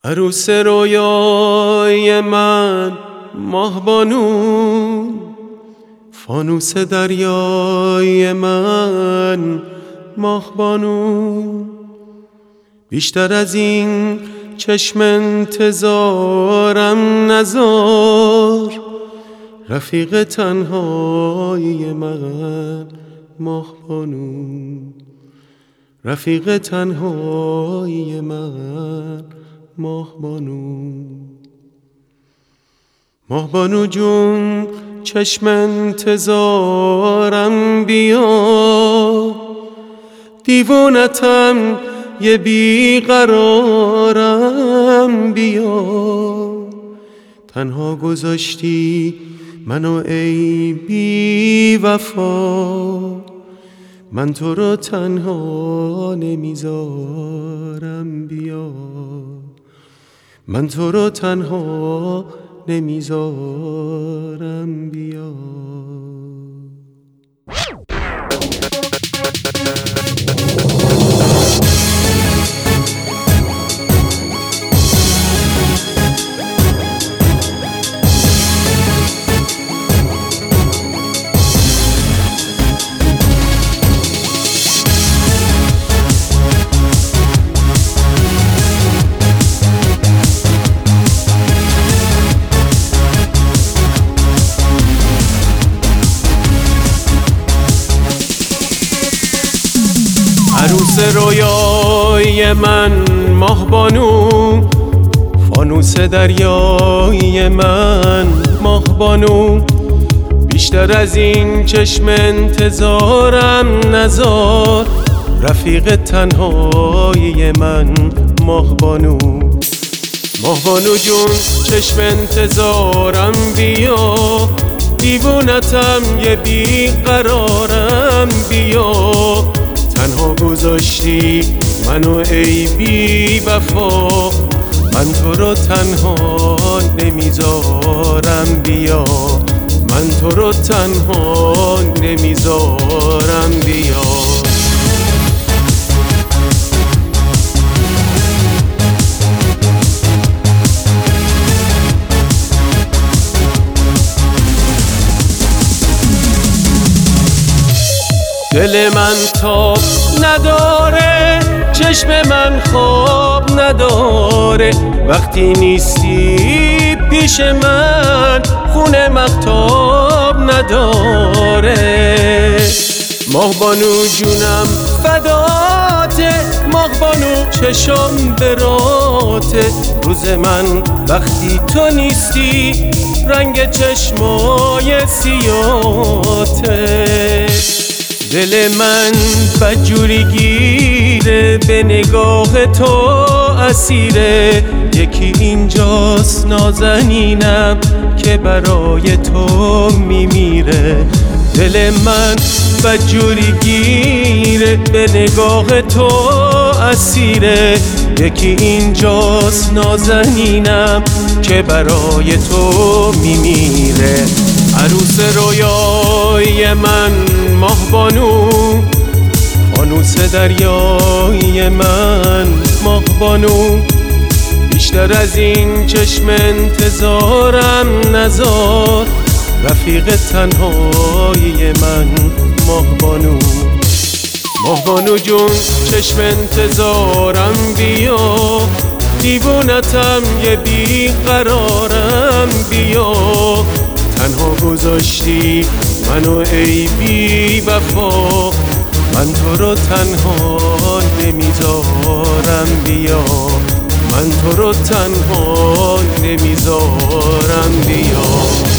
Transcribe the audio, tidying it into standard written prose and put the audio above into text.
عروس رویای من ماهبانو، فانوس دریای من ماهبانو. بیشتر از این چشم انتظارم نذار، رفیق تنهای من ماهبانو، رفیق تنهای من ماهبانو. ماهبانو جون چشم انتظارم بیا، دیوونتم یه بیقرارم بیا. تنها گذاشتی منو ای بی وفا، من تو رو تنها نمیذارم بیا، من تو رو تنها نمیذارم بیا. عروس رویای من ماهبانو، فانوس دریای من ماهبانو. بیشتر از این چشم انتظارم نذار، رفیق تنهای من ماهبانو. ماهبانو جون چشم انتظارم بیا، دیوونتم یه بیقرارم بیا. تنها گذاشتی منو ای بی وفا، من تو رو تنها نمیذارم بیا، من تو رو تنها نمیذارم بیا. دل من تاب نداره، چشم من خواب نداره، وقتی نیستی پیش من خونه مغتاب نداره. ماهبانو جونم فداته، ماهبانو چشم براته. روز من وقتی تو نیستی، رنگ چشمای سیاته. دل من بدجوری گیره، به نگاه تو اسیره. یکی اینجاست نازنینم که برای تو میمیره. دل من بدجوری گیره، به نگاه تو اسیره. یکی اینجاست نازنینم که برای تو میمیره. عروس رویای من ماهبانو، فانوس دریای من ماهبانو. بیشتر از این چشم انتظارم نذار، رفیق تنهای من ماهبانو. ماهبانو جون چشم انتظارم بیا، دیوونتم یه بیقرارم بیا. تنها گذاشتی منو ای بی وفا، من تو رو تنها نمیذارم بیا، من تو رو تنها نمیذارم بیا.